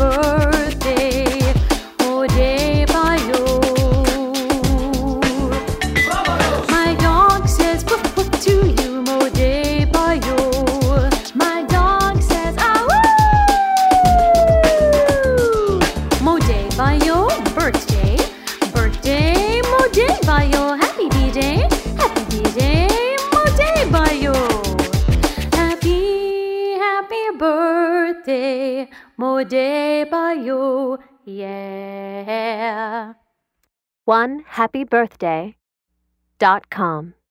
birthday, Moday Bayo. My dog says woof woof to you, Moday Bayo. My dog says ah woo. Moday Bayo, birthday, birthday, Moday Bayo. Happy B-Day, happy B-Day, Moday Bayo. Happy birthday, Moday Bayo, yeah. OneHappyBirthday.com